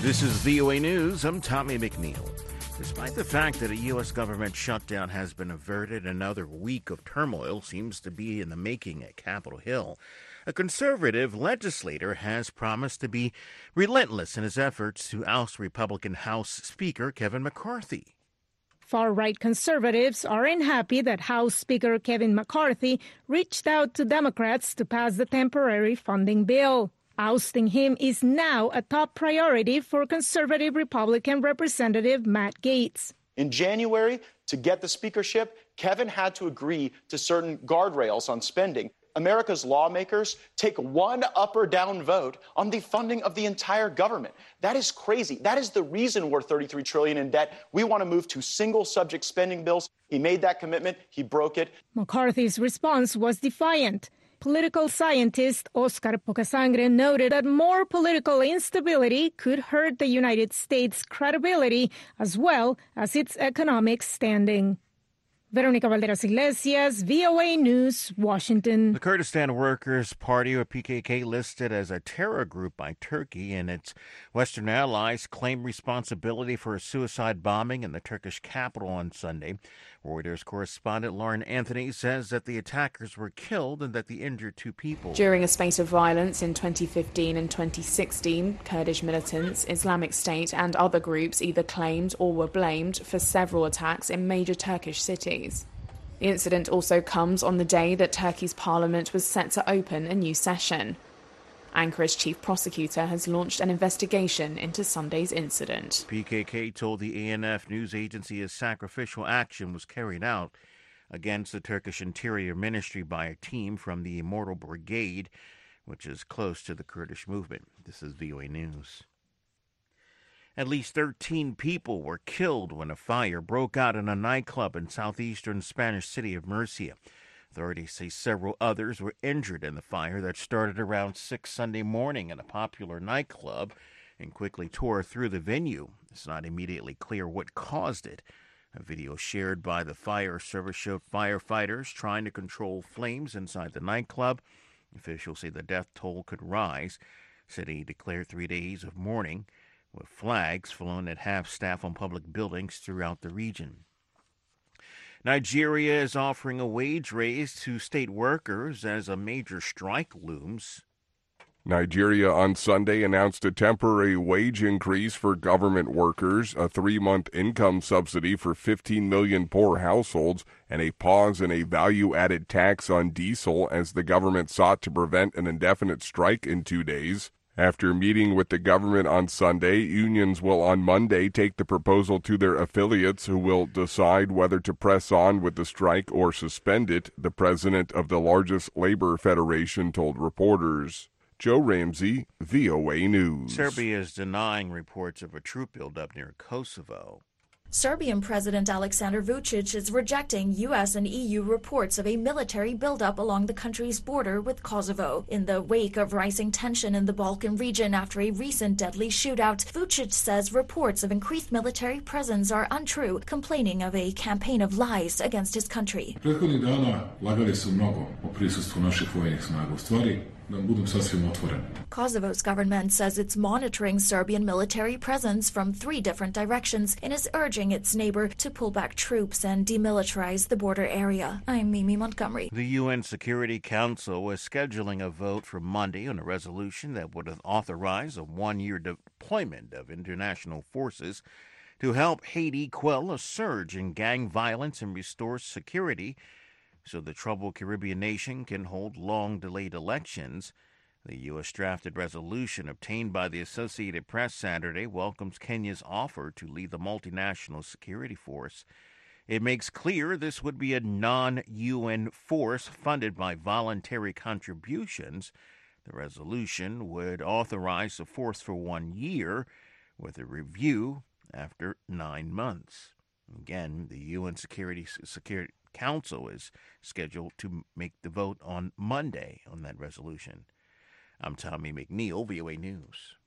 This is VOA News. I'm Tommy McNeil. Despite the fact that a U.S. government shutdown has been averted, another week of turmoil seems to be in the making at Capitol Hill. A conservative legislator has promised to be relentless in his efforts to oust Republican House Speaker Kevin McCarthy. Far-right conservatives are unhappy that House Speaker Kevin McCarthy reached out to Democrats to pass the temporary funding bill. Ousting him is now a top priority for conservative Republican Representative Matt Gaetz. In January, to get the speakership, Kevin had to agree to certain guardrails on spending. America's lawmakers take one up or down vote on the funding of the entire government. That is crazy. That is the reason we're $33 trillion in debt. We want to move to single subject spending bills. He made that commitment. He broke it. McCarthy's response was defiant. Political scientist Oscar Pocasangre noted that more political instability could hurt the United States' credibility as well as its economic standing. Veronica Valderas Iglesias, VOA News, Washington. The Kurdistan Workers' Party, or PKK, listed as a terror group by Turkey, and its Western allies claim responsibility for a suicide bombing in the Turkish capital on Sunday. Reuters correspondent Lauren Anthony says that the attackers were killed and that they injured two people. During a spate of violence in 2015 and 2016, Kurdish militants, Islamic State and other groups either claimed or were blamed for several attacks in major Turkish cities. The incident also comes on the day that Turkey's parliament was set to open a new session. Ankaра's chief prosecutor has launched an investigation into Sunday's incident. PKK told the ANF news agency a sacrificial action was carried out against the Turkish Interior Ministry by a team from the Immortal Brigade, which is close to the Kurdish movement. This is VOA News. At least 13 people were killed when a fire broke out in a nightclub in southeastern Spanish city of Murcia. Authorities say several others were injured in the fire that started around 6 Sunday morning in a popular nightclub and quickly tore through the venue. It's not immediately clear what caused it. A video shared by the fire service showed firefighters trying to control flames inside the nightclub. Officials say the death toll could rise. City declared 3 days of mourning, with flags flown at half-staff on public buildings throughout the region. Nigeria is offering a wage raise to state workers as a major strike looms. Nigeria on Sunday announced a temporary wage increase for government workers, a 3-month income subsidy for 15 million poor households, and a pause in a value-added tax on diesel as the government sought to prevent an indefinite strike in 2 days. After meeting with the government on Sunday, unions will on Monday take the proposal to their affiliates, who will decide whether to press on with the strike or suspend it, the president of the largest labor federation told reporters. Joe Ramsey, VOA News. Serbia is denying reports of a troop buildup near Kosovo. Serbian President Aleksandar Vučić is rejecting U.S. and EU reports of a military buildup along the country's border with Kosovo. In the wake of rising tension in the Balkan region after a recent deadly shootout, Vučić says reports of increased military presence are untrue, complaining of a campaign of lies against his country. Prethodnih dana lagali su mnogo o prisustvu naših vojnih snaga. U stvari, da budem sasvim otvoren. Kosovo's government says it's monitoring Serbian military presence from 3 different directions and is urging its neighbor to pull back troops and demilitarize the border area. I'm Mimi Montgomery. The UN Security Council was scheduling a vote for Monday on a resolution that would authorize a 1-year deployment of international forces to help Haiti quell a surge in gang violence and restore security so the troubled Caribbean nation can hold long-delayed elections. The U.S.-drafted resolution obtained by the Associated Press Saturday welcomes Kenya's offer to lead the multinational security force. It makes clear this would be a non-UN force funded by voluntary contributions. The resolution would authorize the force for 1 year, with a review after 9 months. Again, the UN Security Council is scheduled to make the vote on Monday on that resolution. I'm Tommy McNeil, VOA News.